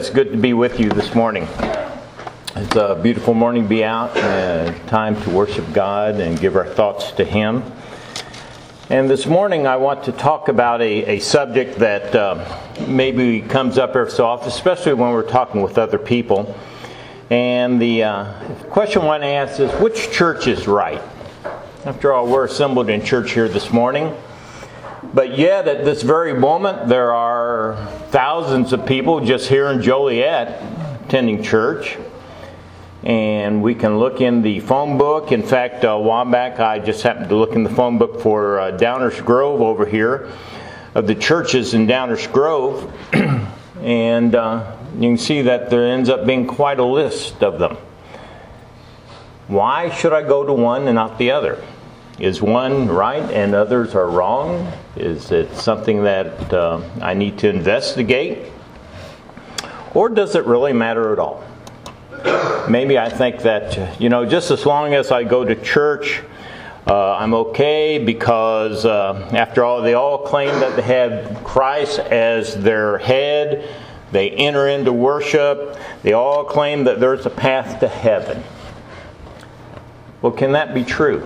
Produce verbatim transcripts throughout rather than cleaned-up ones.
It's good to be with you this morning. It's a beautiful morning to be out, uh, time to worship God and give our thoughts to Him. And this morning I want to talk about a, a subject that uh, maybe comes up every so often, especially when we're talking with other people. And the uh, question I want to ask is, which church is right? After all, we're assembled in church here this morning. But yet, at this very moment, there are thousands of people just here in Joliet attending church. And we can look in the phone book. In fact, a while back, I just happened to look in the phone book for uh, Downers Grove over here, of the churches in Downers Grove. And uh, you can see that there ends up being quite a list of them. Why should I go to one and not the other? Is one right and others are wrong? Is it something that uh, I need to investigate? Or does it really matter at all? Maybe I think that, you know, just as long as I go to church, uh, I'm okay because, uh, after all, they all claim that they have Christ as their head. They enter into worship. They all claim that there's a path to heaven. Well, can that be true?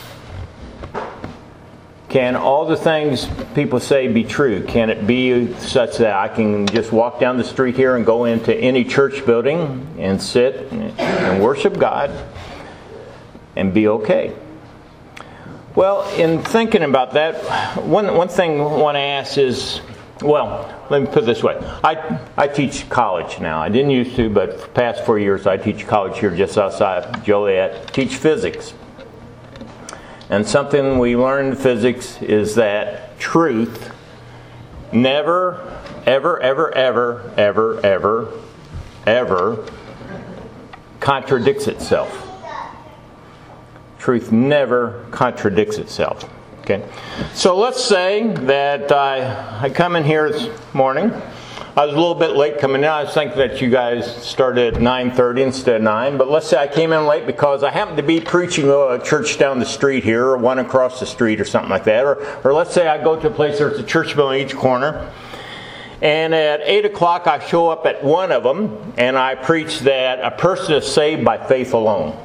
Can all the things people say be true? Can it be such that I can just walk down the street here and go into any church building and sit and worship God and be okay? Well, in thinking about that, one one thing I want to ask is, well, let me put it this way. I, I teach college now. I didn't used to, but for the past four years I teach college here just outside of Joliet. Teach physics. And something we learned in physics is that truth never, ever, ever, ever, ever, ever, ever contradicts itself. Truth never contradicts itself. Okay? So let's say that I, I come in here this morning. I was a little bit late coming in. I was thinking that you guys started at nine thirty instead of nine. But let's say I came in late because I happened to be preaching a church down the street here, or one across the street, or something like that. Or, or let's say I go to a place there's a church building in each corner. And at eight o'clock I show up at one of them, and I preach that a person is saved by faith alone.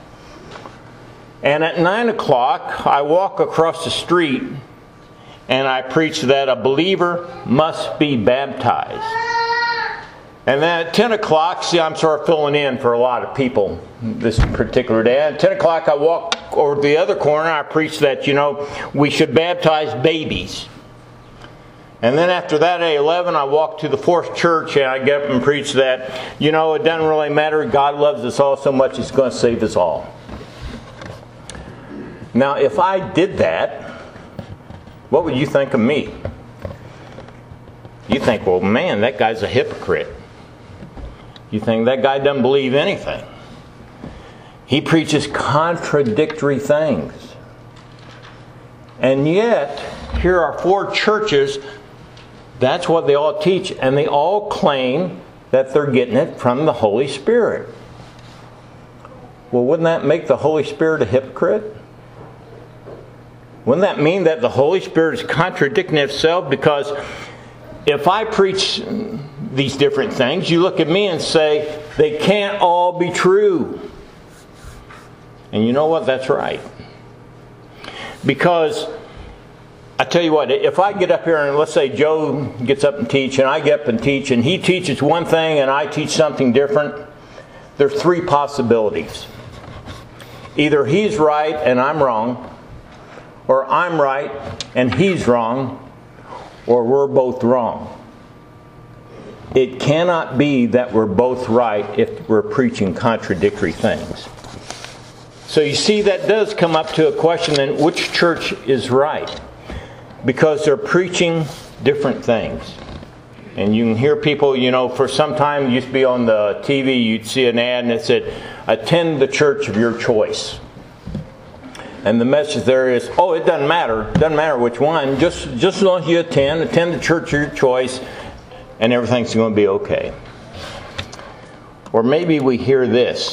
And at nine o'clock I walk across the street, and I preach that a believer must be baptized. And then at ten o'clock, see, I'm sort of filling in for a lot of people this particular day. At ten o'clock, I walk over to the other corner. I preach that, you know, we should baptize babies. And then after that, at eleven, I walk to the fourth church, and I get up and preach that, you know, it doesn't really matter. God loves us all so much, He's going to save us all. Now, if I did that, what would you think of me? You think, well, man, that guy's a hypocrite. You think that guy doesn't believe anything. He preaches contradictory things. And yet, here are four churches, that's what they all teach, and they all claim that they're getting it from the Holy Spirit. Well, wouldn't that make the Holy Spirit a hypocrite? Wouldn't that mean that the Holy Spirit is contradicting itself? Because if I preach these different things, you look at me and say, they can't all be true. And you know what? That's right. Because, I tell you what, if I get up here and let's say Joe gets up and teach, and I get up and teach, and he teaches one thing and I teach something different, there's three possibilities. Either he's right and I'm wrong, or I'm right and he's wrong, or we're both wrong. It cannot be that we're both right if we're preaching contradictory things. So you see, that does come up to a question then, which church is right? Because they're preaching different things. And you can hear people, you know, for some time, it used to be on the T V, you'd see an ad and it said, attend the church of your choice. And the message there is, oh, it doesn't matter. It doesn't matter which one. Just, just as long as you attend, attend the church of your choice, and everything's going to be okay. Or maybe we hear this.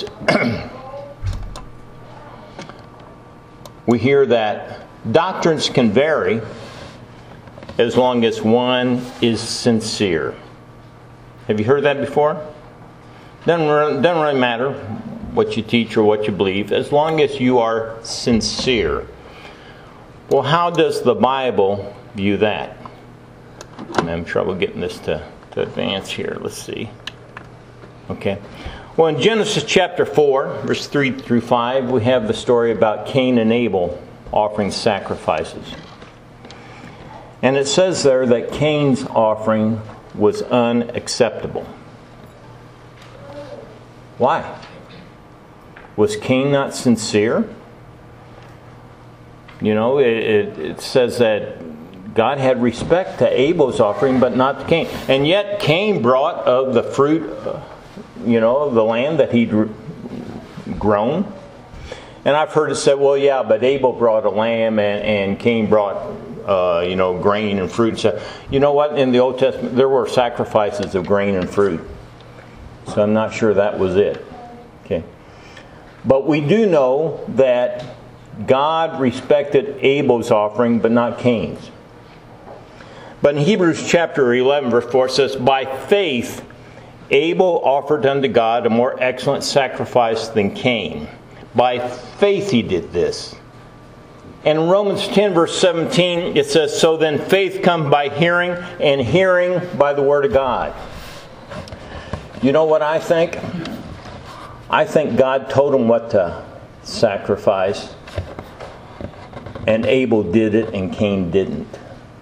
We hear that doctrines can vary as long as one is sincere. Have you heard that before? Doesn't, doesn't really matter what you teach or what you believe, as long as you are sincere. Well, how does the Bible view that? I'm having trouble getting this to, to advance here. Let's see. Okay. Well, in Genesis chapter four, verse three through five, we have the story about Cain and Abel offering sacrifices. And it says there that Cain's offering was unacceptable. Why? Was Cain not sincere? You know, it, it, it says that God had respect to Abel's offering, but not to Cain. And yet Cain brought of the fruit, you know, of the land that he'd grown. And I've heard it said, well, yeah, but Abel brought a lamb and, and Cain brought, uh, you know, grain and fruit. So, you know what? In the Old Testament, there were sacrifices of grain and fruit. So I'm not sure that was it. Okay. But we do know that God respected Abel's offering, but not Cain's. But in Hebrews chapter eleven, verse four, it says, by faith Abel offered unto God a more excellent sacrifice than Cain. By faith he did this. And in Romans ten, verse seventeen, it says, so then faith comes by hearing, and hearing by the word of God. You know what I think? I think God told him what to sacrifice, and Abel did it and Cain didn't.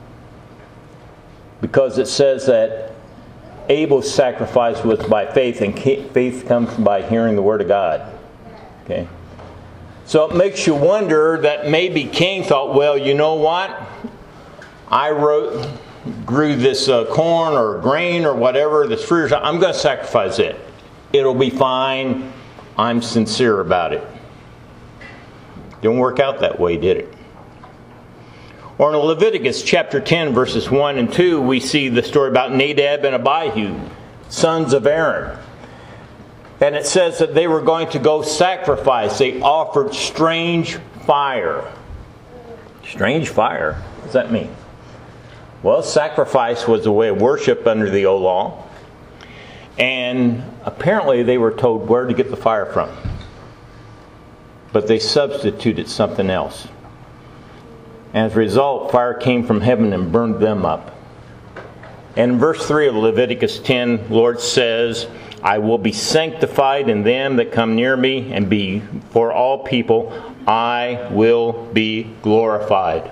Because it says that Abel's sacrifice was by faith, and faith comes by hearing the word of God. Okay? So it makes you wonder that maybe Cain thought, well, you know what? I wrote, grew this uh, corn or grain or whatever, this fruit, I'm going to sacrifice it. It'll be fine. I'm sincere about it. Didn't work out that way, did it? Or in Leviticus chapter ten, verses one and two, we see the story about Nadab and Abihu, sons of Aaron. And it says that they were going to go sacrifice. They offered strange fire. Strange fire? What does that mean? Well, sacrifice was a way of worship under the old law. And apparently they were told where to get the fire from. But they substituted something else. And as a result, fire came from heaven and burned them up. And in verse three of Leviticus ten, the Lord says, I will be sanctified in them that come near me, and be for all people, I will be glorified.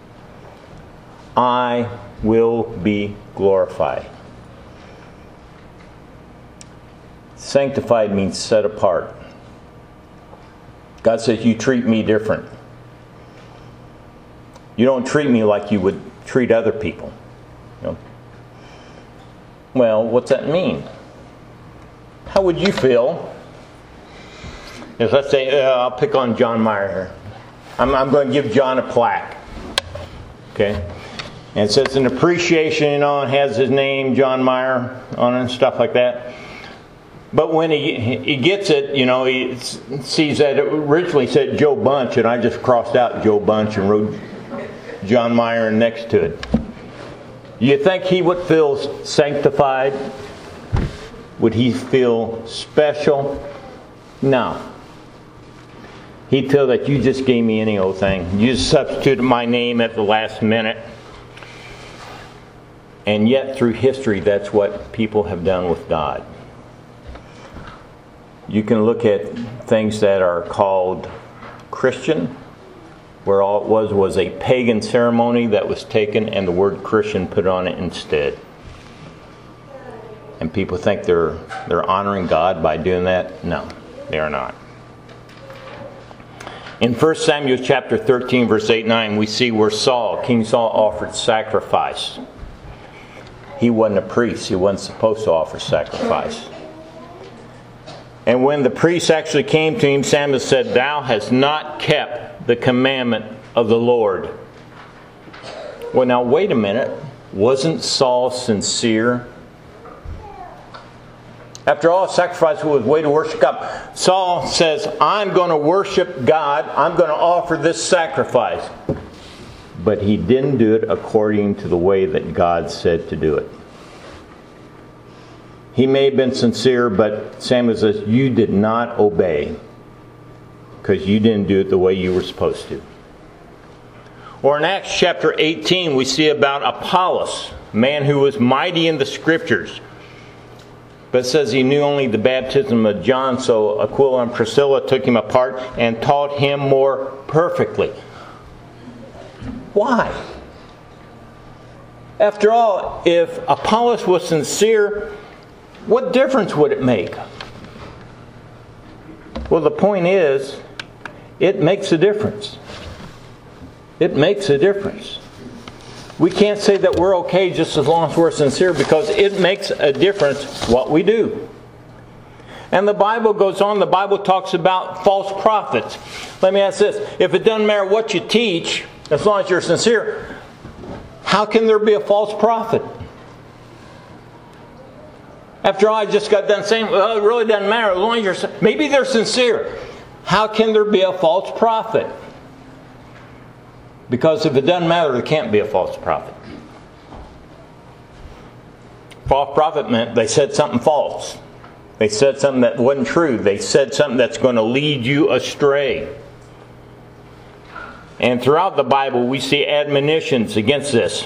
I will be glorified. Sanctified means set apart. God says, you treat me different. You don't treat me like you would treat other people. You know? Well, what's that mean? How would you feel if, let's say, uh, I'll pick on John Meyer here. I'm, I'm going to give John a plaque. Okay? And it says an appreciation, you know, and has his name, John Meyer, on it and stuff like that. But when he he gets it, you know, he sees that it originally said Joe Bunch, and I just crossed out Joe Bunch and wrote John Meyer next to it. You think he would feel sanctified? Would he feel special? No. He'd feel that you just gave me any old thing. You just substituted my name at the last minute. And yet, through history, that's what people have done with God. You can look at things that are called Christian, where all it was was a pagan ceremony that was taken and the word Christian put on it instead. And people think they're they're honoring God by doing that. No, they are not. In First Samuel chapter thirteen, verse eight and nine, we see where Saul, King Saul, offered sacrifice. He wasn't a priest. He wasn't supposed to offer sacrifice. And when the priest actually came to him, Samuel said, thou hast not kept the commandment of the Lord. Well, now, wait a minute. Wasn't Saul sincere? After all, sacrifice was a way to worship God. Saul says, I'm going to worship God. I'm going to offer this sacrifice. But he didn't do it according to the way that God said to do it. He may have been sincere, but Samuel says, you did not obey because you didn't do it the way you were supposed to. Or in Acts chapter eighteen, we see about Apollos, a man who was mighty in the Scriptures. But it says he knew only the baptism of John, so Aquila and Priscilla took him apart and taught him more perfectly. Why? After all, if Apollos was sincere, what difference would it make? Well, the point is, it makes a difference. It makes a difference. We can't say that we're okay just as long as we're sincere, because it makes a difference what we do. And the Bible goes on, the Bible talks about false prophets. Let me ask this, if it doesn't matter what you teach, as long as you're sincere, how can there be a false prophet? After all, I just got done saying, well, it really doesn't matter as long as you're, maybe they're sincere. How can there be a false prophet? Because if it doesn't matter, there can't be a false prophet. False prophet meant they said something false. They said something that wasn't true. They said something that's going to lead you astray. And throughout the Bible, we see admonitions against this.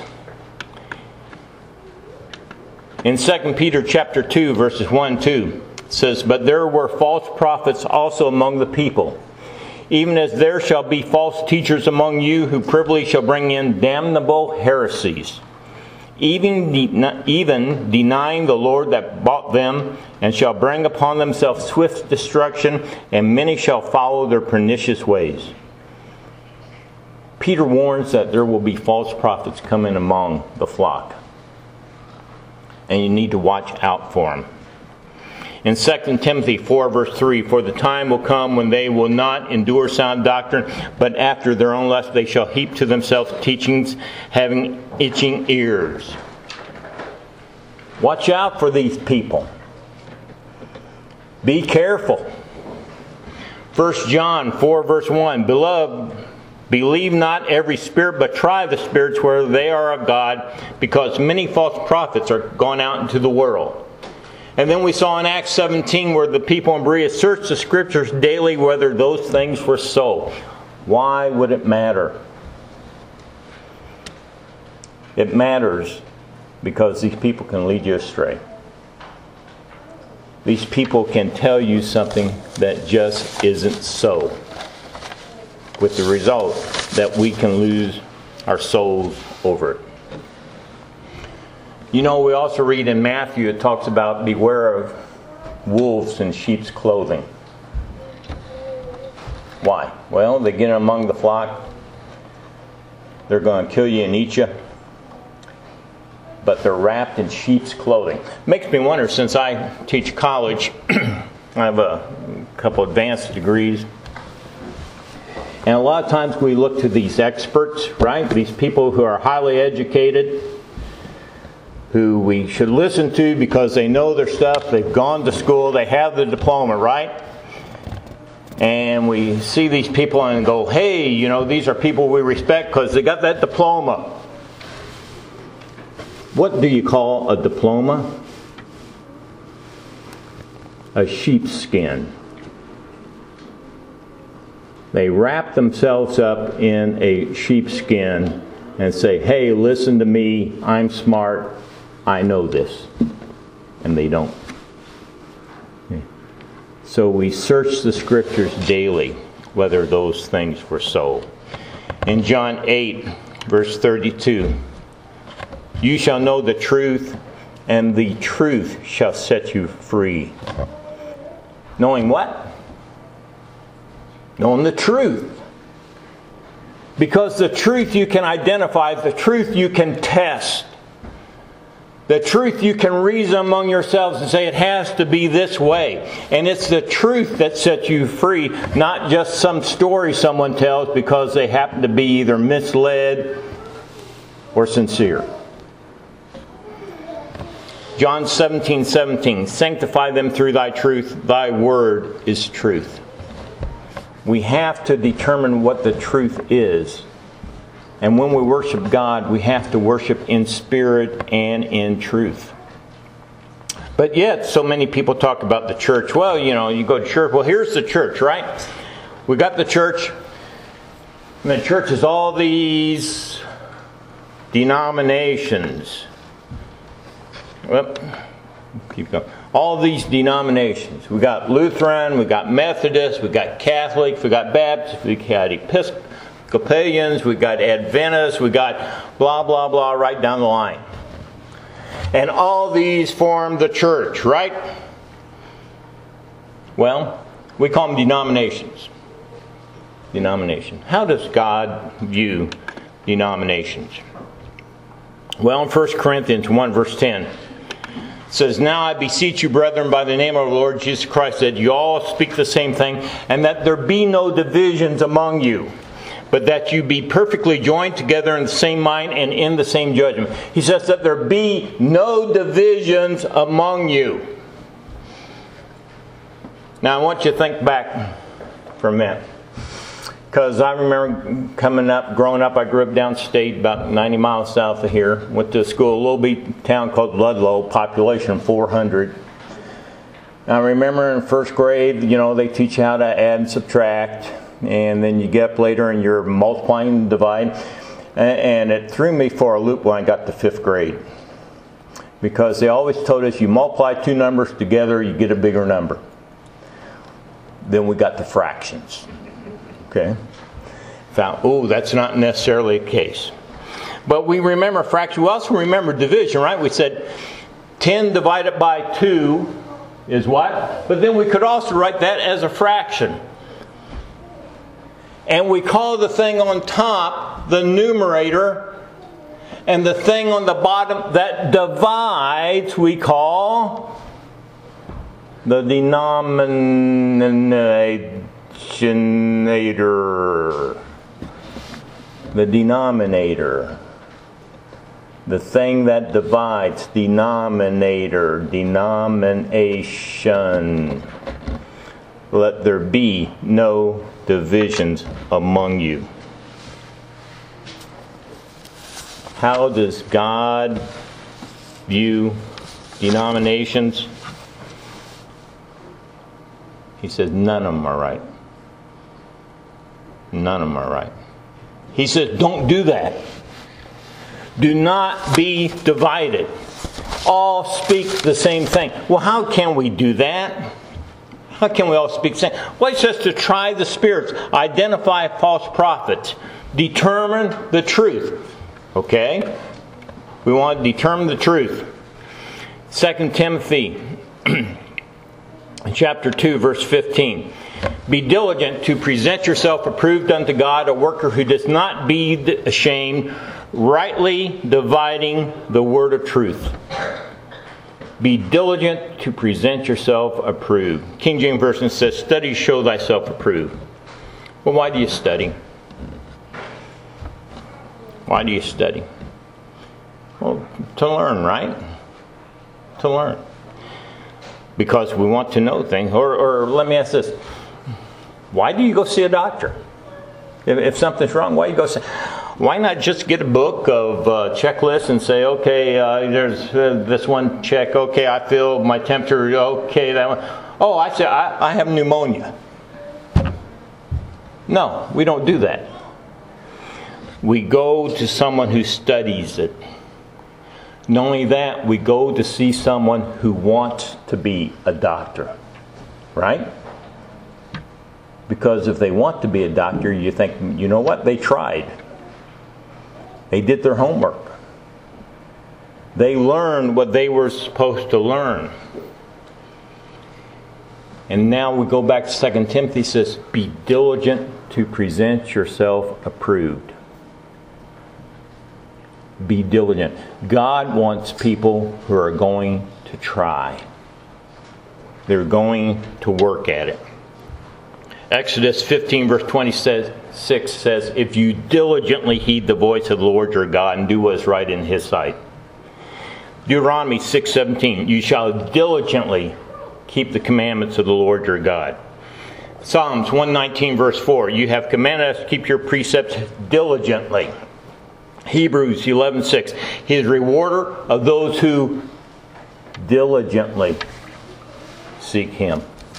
In Second Peter chapter two, verses one and two, it says, but there were false prophets also among the people, even as there shall be false teachers among you, who privily shall bring in damnable heresies, even, de- even denying the Lord that bought them, and shall bring upon themselves swift destruction, and many shall follow their pernicious ways. Peter warns that there will be false prophets coming among the flock, and you need to watch out for them. In Second Timothy four, verse three, for the time will come when they will not endure sound doctrine, but after their own lust they shall heap to themselves teachings having itching ears. Watch out for these people. Be careful. First John four, verse one, beloved, believe not every spirit, but try the spirits whether they are of God, because many false prophets are gone out into the world. And then we saw in Acts seventeen where the people in Berea searched the Scriptures daily whether those things were so. Why would it matter? It matters because these people can lead you astray. These people can tell you something that just isn't so, with the result that we can lose our souls over it. You know, we also read in Matthew, it talks about beware of wolves in sheep's clothing. Why? Well, they get among the flock. They're going to kill you and eat you. But they're wrapped in sheep's clothing. Makes me wonder, since I teach college, I have a couple advanced degrees. And a lot of times we look to these experts, right? These people who are highly educated, who we should listen to because they know their stuff, they've gone to school, they have the diploma, right? And we see these people and go, hey, you know, these are people we respect because they got that diploma. What do you call a diploma? A sheepskin. They wrap themselves up in a sheepskin and say, hey, listen to me, I'm smart, I know this. And they don't. So we search the Scriptures daily whether those things were so. In John eight, verse thirty-two, you shall know the truth, and the truth shall set you free. Knowing what? Knowing the truth. Because the truth you can identify, the truth you can test. The truth you can reason among yourselves and say it has to be this way. And it's the truth that sets you free, not just some story someone tells because they happen to be either misled or sincere. John seventeen seventeen, sanctify them through thy truth, thy word is truth. We have to determine what the truth is. And when we worship God, we have to worship in spirit and in truth. But yet, so many people talk about the church. Well, you know, you go to church. Well, here's the church, right? We got the church. And the church is all these denominations. Well, keep going. All these denominations. We got Lutheran, we got Methodist, we got Catholic, we got Baptist, we got Episcopalians, we got Adventists, we got blah, blah, blah, right down the line. And all these form the church, right? Well, we call them denominations. Denomination. How does God view denominations? Well, in First Corinthians one, verse ten, says, "Now I beseech you, brethren, by the name of our Lord Jesus Christ, that you all speak the same thing, and that there be no divisions among you, but that you be perfectly joined together in the same mind and in the same judgment." He says that there be no divisions among you. Now I want you to think back for a minute. Because I remember coming up, growing up, I grew up downstate, about ninety miles south of here. Went to school, a little beat town called Ludlow, population four hundred. I remember in first grade, you know, they teach you how to add and subtract. And then you get up later and you're multiplying and dividing. And it threw me for a loop when I got to fifth grade. Because they always told us you multiply two numbers together, you get a bigger number. Then we got the fractions. Okay. Found, oh, that's not necessarily the case. But we remember fraction. We also remember division, right? We said ten divided by two is what? But then we could also write that as a fraction. And we call the thing on top the numerator, and the thing on the bottom that divides we call the denominator. Denominator. The denominator. The thing that divides. Denominator. Denomination. Let there be no divisions among you. How does God view denominations? He says none of them are right. None of them are right. He says, don't do that. Do not be divided. All speak the same thing. Well, how can we do that? How can we all speak the same? Well, he says to try the spirits, identify false prophets, determine the truth. Okay? We want to determine the truth. Second Timothy chapter two, verse fifteen. "Be diligent to present yourself approved unto God, a worker who does not be ashamed, rightly dividing the word of truth." Be diligent to present yourself approved. King James Version says, "Study, show thyself approved." Well, why do you study? Why do you study? Well, to learn, right? To learn. Because we want to know things. Or, or let me ask this. Why do you go see a doctor? If, if something's wrong, why do you go see? Why not just get a book of uh, checklists and say, okay, uh, there's uh, this one check. Okay, I feel my temperature. Okay, that one. Oh, I say I, I have pneumonia. No, we don't do that. We go to someone who studies it. Not only that, we go to see someone who wants to be a doctor. Right? Because if they want to be a doctor, you think, you know what? They tried. They did their homework. They learned what they were supposed to learn. And now we go back to Second Timothy. It says, be diligent to present yourself approved. Be diligent. God wants people who are going to try. They're going to work at it. Exodus fifteen verse twenty-six says, if you diligently heed the voice of the Lord your God and do what is right in His sight. Deuteronomy six seventeen, you shall diligently keep the commandments of the Lord your God. Psalms one nineteen verse four, you have commanded us to keep your precepts diligently. Hebrews eleven six, He is rewarder of those who diligently seek Him.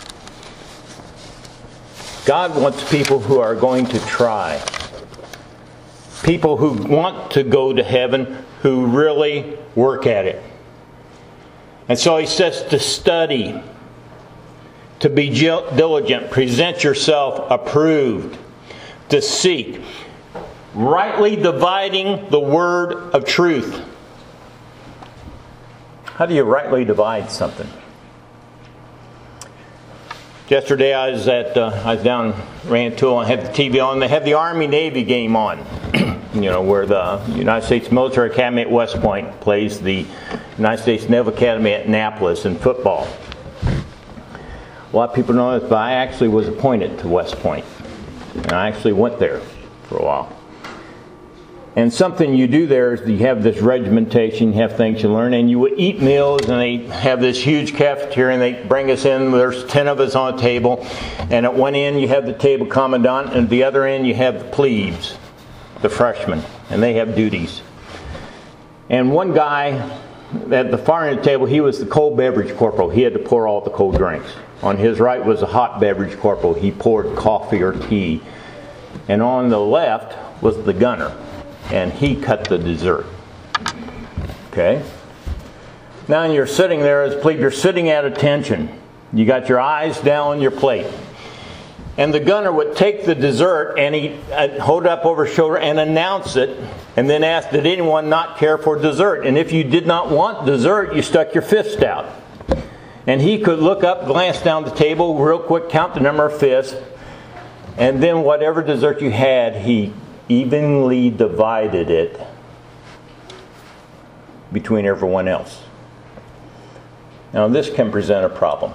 God wants people who are going to try. People who want to go to heaven, who really work at it. And so He says to study, to be diligent, present yourself approved, to seek, rightly dividing the word of truth. How do you rightly divide something? Yesterday I was at uh, I was down Rantoul and had the T V on. They had the Army-Navy game on. You know, where the United States Military Academy at West Point plays the United States Naval Academy at Annapolis in football. A lot of people know this, but I actually was appointed to West Point. And I actually went there for a while. And something you do there is you have this regimentation, you have things you learn, and you eat meals, and they have this huge cafeteria, and they bring us in. There's ten of us on a table, and at one end you have the table commandant, and at the other end you have the plebes, the freshmen, and they have duties. And one guy at the far end of the table, he was the cold beverage corporal. He had to pour all the cold drinks. On his right was a hot beverage corporal. He poured coffee or tea. And on the left was the gunner, and he cut the dessert. Okay? Now you're sitting there as a plebe, you're sitting at attention. You got your eyes down on your plate. And the gunner would take the dessert and he'd hold it up over his shoulder and announce it, and then ask, did anyone not care for dessert? And if you did not want dessert, you stuck your fist out. And he could look up, glance down the table, real quick, count the number of fists, and then whatever dessert you had, he evenly divided it between everyone else. Now this can present a problem.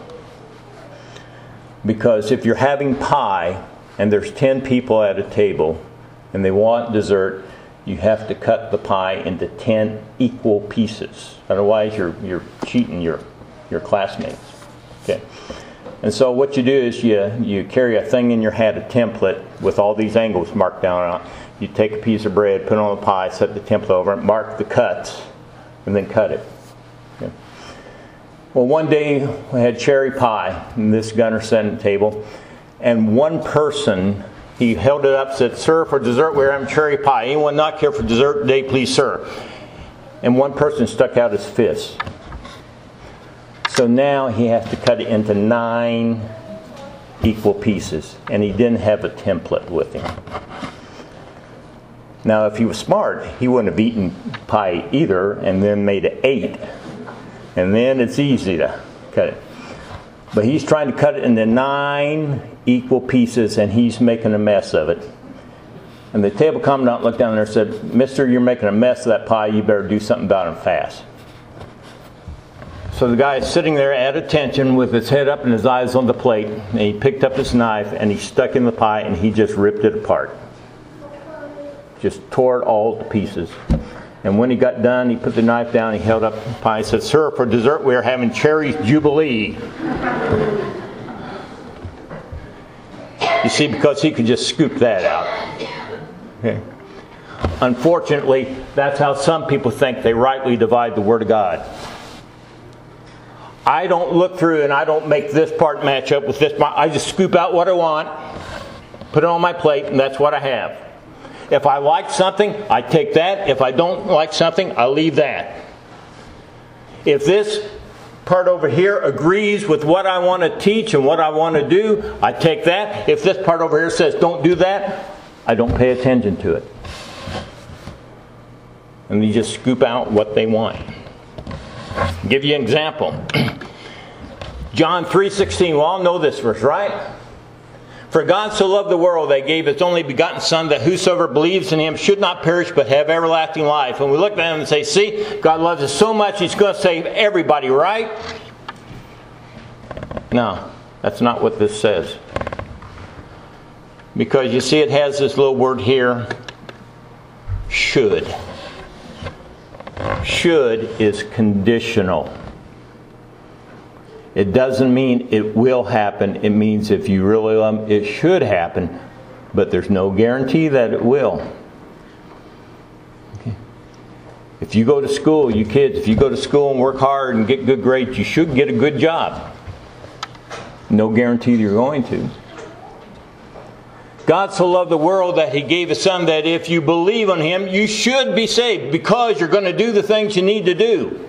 Because if you're having pie and there's ten people at a table and they want dessert, you have to cut the pie into ten equal pieces. Otherwise you're you're cheating your your classmates. Okay. And so what you do is you you carry a thing in your hat, a template with all these angles marked down on it. You take a piece of bread, put it on the pie, set the template over it, mark the cuts, and then cut it. Okay. Well, one day we had cherry pie, and this gunner sat at the table, and one person, he held it up, said, "Sir, for dessert we're having cherry pie. Anyone not care for dessert today, please, sir?" And one person stuck out his fist. So now he has to cut it into nine equal pieces, and he didn't have a template with him. Now, if he was smart, he wouldn't have eaten pie either, and then made it eight. And then it's easy to cut it. But he's trying to cut it into nine equal pieces, and he's making a mess of it. And the table commandant looked down there and said, "Mister, you're making a mess of that pie. You better do something about it fast." So the guy is sitting there at attention with his head up and his eyes on the plate. And he picked up his knife and he stuck in the pie and he just ripped it apart. Just tore it all to pieces. And when he got done, he put the knife down, he held up the pie and said, "Sir, for dessert we are having cherry jubilee." You see, because he could just scoop that out. Okay. Unfortunately, that's how some people think they rightly divide the Word of God. I don't look through and I don't make this part match up with this part. I just scoop out what I want, put it on my plate, and that's what I have. If I like something, I take that. If I don't like something, I leave that. If this part over here agrees with what I want to teach and what I want to do, I take that. If this part over here says don't do that, I don't pay attention to it. And they just scoop out what they want. I'll give you an example. John three sixteen. We all know this verse, right? "For God so loved the world that He gave His only begotten Son, that whosoever believes in Him should not perish but have everlasting life." And we look at Him and say, see, God loves us so much He's going to save everybody, right? No, that's not what this says. Because you see it has this little word here, should. Should is conditional. It doesn't mean it will happen. It means if you really love Him, it should happen. But there's no guarantee that it will. Okay. If you go to school, you kids, if you go to school and work hard and get good grades, you should get a good job. No guarantee that you're going to. God so loved the world that He gave His Son, that if you believe on Him, you should be saved because you're going to do the things you need to do.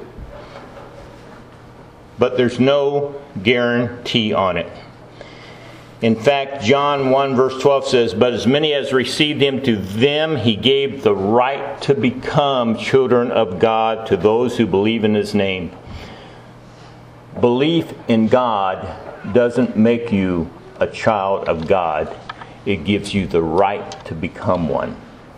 But there's no guarantee on it. In fact, John one verse twelve says, "But as many as received Him, to them He gave the right to become children of God, to those who believe in His name." Belief in God doesn't make you a child of God. It gives you the right to become one.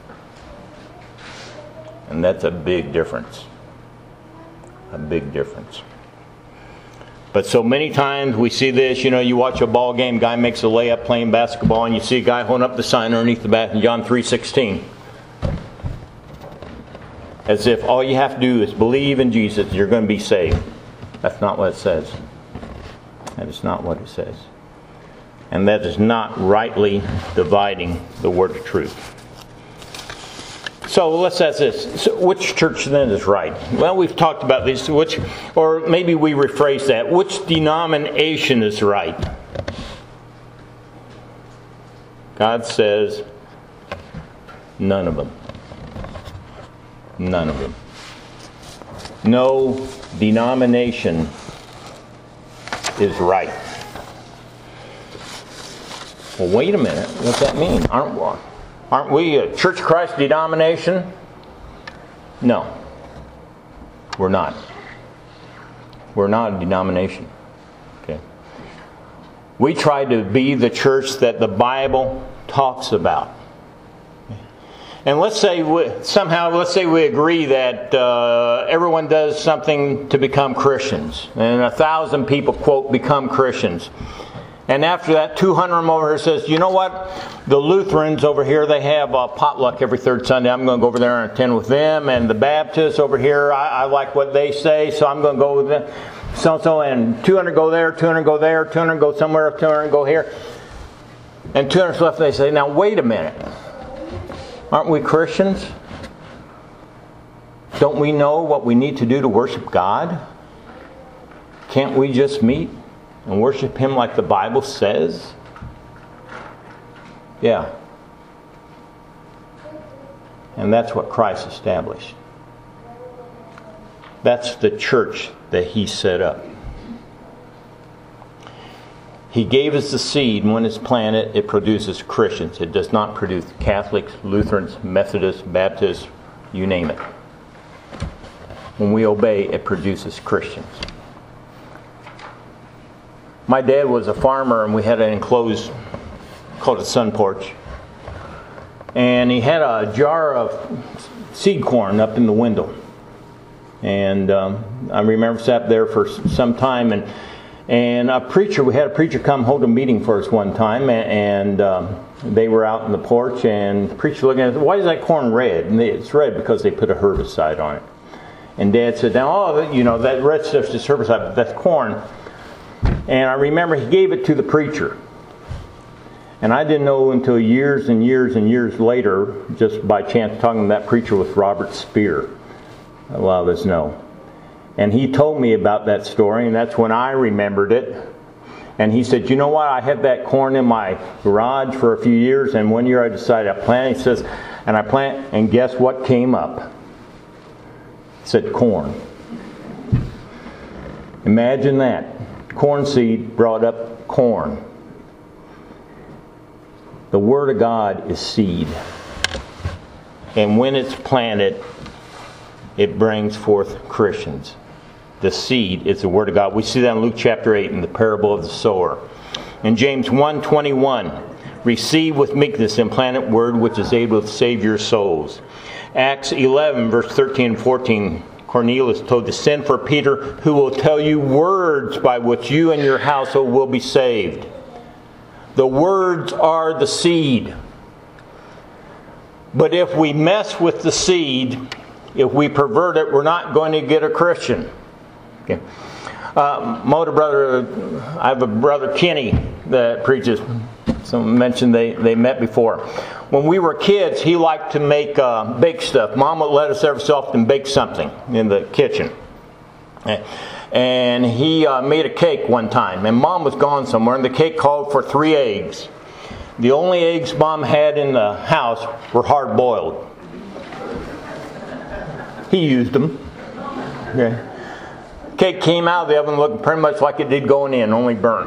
And that's a big difference. A big difference. But so many times we see this, you know, you watch a ball game, guy makes a layup playing basketball, and you see a guy holding up the sign underneath the bat in John three sixteen. As if all you have to do is believe in Jesus, you're going to be saved. That's not what it says. That is not what it says. And that is not rightly dividing the word of truth. So let's ask this. So which church then is right? Well, we've talked about this. Which, or maybe we rephrase that. Which denomination is right? God says none of them. None of them. No denomination is right. Well, wait a minute. What's that mean? Aren't we, aren't we a Church of Christ denomination? No. We're not. We're not a denomination. Okay. We try to be the church that the Bible talks about. And let's say we, somehow, let's say we agree that uh, everyone does something to become Christians. And a thousand people, quote, become Christians. And after that, two hundred of them over here says, you know what? The Lutherans over here, they have a potluck every third Sunday. I'm going to go over there and attend with them. And the Baptists over here, I, I like what they say, so I'm going to go with them. So-so, and two hundred go there, two hundred go there, two hundred go somewhere, two hundred go here. And two hundred left, they say, now wait a minute. Aren't we Christians? Don't we know what we need to do to worship God? Can't we just meet and worship Him like the Bible says? Yeah. And that's what Christ established. That's the church that He set up. He gave us the seed, and when it's planted, it produces Christians. It does not produce Catholics, Lutherans, Methodists, Baptists, you name it. When we obey, it produces Christians. My dad was a farmer, and we had an enclosed, called a sun porch. And he had a jar of seed corn up in the window. And um, I remember sat there for some time, and And a preacher, we had a preacher come hold a meeting for us one time, and um, they were out in the porch, and the preacher looking at it, why is that corn red? And it's red because they put a herbicide on it. And Dad said, now, oh, you know, that red stuff's just herbicide, but that's corn. And I remember he gave it to the preacher. And I didn't know until years and years and years later, just by chance talking to that preacher, with Robert Spear. A lot of us know. And he told me about that story, and that's when I remembered it. And he said, you know what, I had that corn in my garage for a few years, and one year I decided to plant it. He says, and I planted, and guess what came up? It said corn. Imagine that. Corn seed brought up corn. The Word of God is seed. And when it's planted, it brings forth Christians. The seed is the Word of God. We see that in Luke chapter eight in the parable of the sower. In James one twenty-one, receive with meekness the implanted word which is able to save your souls. Acts eleven, verse thirteen and fourteen, Cornelius told to send for Peter, who will tell you words by which you and your household will be saved. The words are the seed. But if we mess with the seed, if we pervert it, we're not going to get a Christian. Okay. Uh, my older brother, I have a brother, Kenny, that preaches. Someone mentioned they, they met before. when we were kids, he liked to make uh, bake stuff. Mom would let us every so often bake something in the kitchen. And he uh, made a cake one time, and Mom was gone somewhere, and the cake called for three eggs. The only eggs Mom had in the house were hard-boiled. He used them. Okay. Cake came out of the oven looking pretty much like it did going in, only burnt.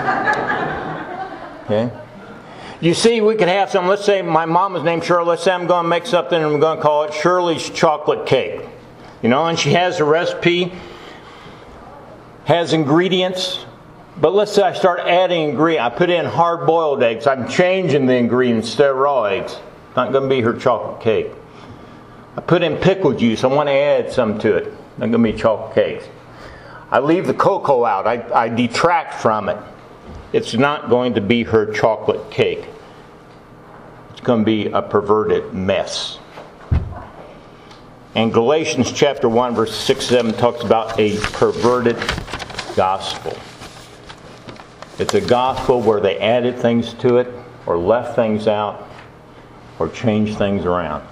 Okay. You see, we could have some, let's say my mom is named Shirley. Let's say I'm going to make something and I'm going to call it Shirley's chocolate cake. You know, and she has a recipe, has ingredients. But let's say I start adding ingredients. I put in hard-boiled eggs. I'm changing the ingredients instead of raw eggs. It's not going to be her chocolate cake. I put in pickle juice. I want to add some to it. Not going to be chocolate cakes. I leave the cocoa out. I, I detract from it. It's not going to be her chocolate cake. It's going to be a perverted mess. And Galatians chapter one, verse six and seven talks about a perverted gospel. It's a gospel where they added things to it, or left things out, or changed things around.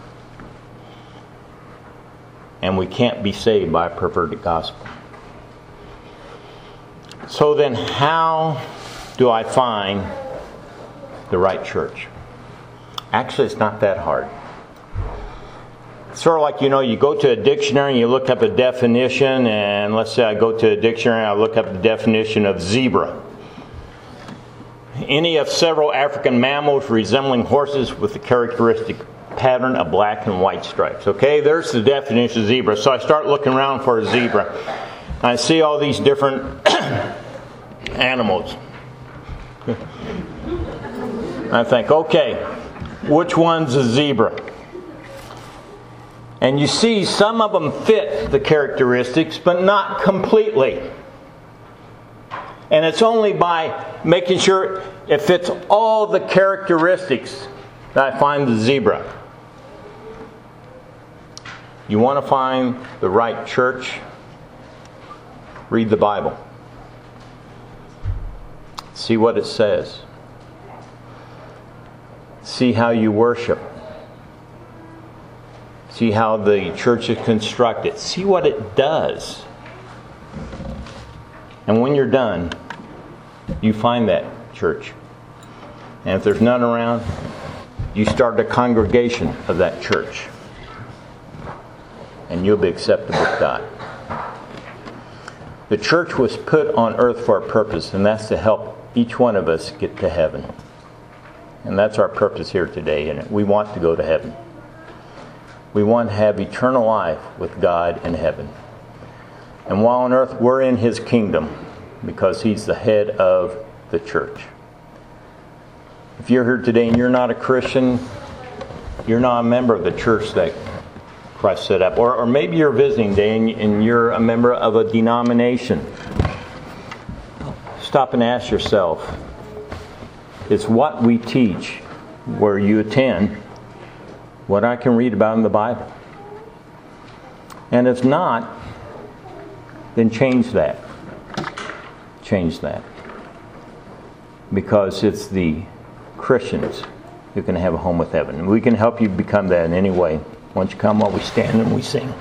And we can't be saved by a perverted gospel. So then how do I find the right church? Actually, it's not that hard. It's sort of like, you know, you go to a dictionary and you look up a definition, and let's say I go to a dictionary and I look up the definition of zebra. Any of several African mammals resembling horses with the characteristic pattern of black and white stripes. Okay, there's the definition of zebra. So I start looking around for a zebra. I see all these different animals. I think, okay, which one's a zebra? And you see some of them fit the characteristics, but not completely. And it's only by making sure it fits all the characteristics that I find the zebra. You want to find the right church? Read the Bible. See what it says. See how you worship. See how the church is constructed. See what it does. And when you're done, you find that church. And if there's none around, you start a congregation of that church. And you'll be acceptable with God. The church was put on earth for a purpose, and that's to help each one of us get to heaven. And that's our purpose here today, and we want to go to heaven. We want to have eternal life with God in heaven. And while on earth, we're in His kingdom because He's the head of the church. If you're here today and you're not a Christian, you're not a member of the church that Christ set up. Or, or maybe you're visiting today and, and you're a member of a denomination. Stop and ask yourself, is what we teach where you attend what I can read about in the Bible? And if not, then change that. Change that. Because it's the Christians who can have a home with heaven. And we can help you become that in any way. Once you come while we stand and we sing.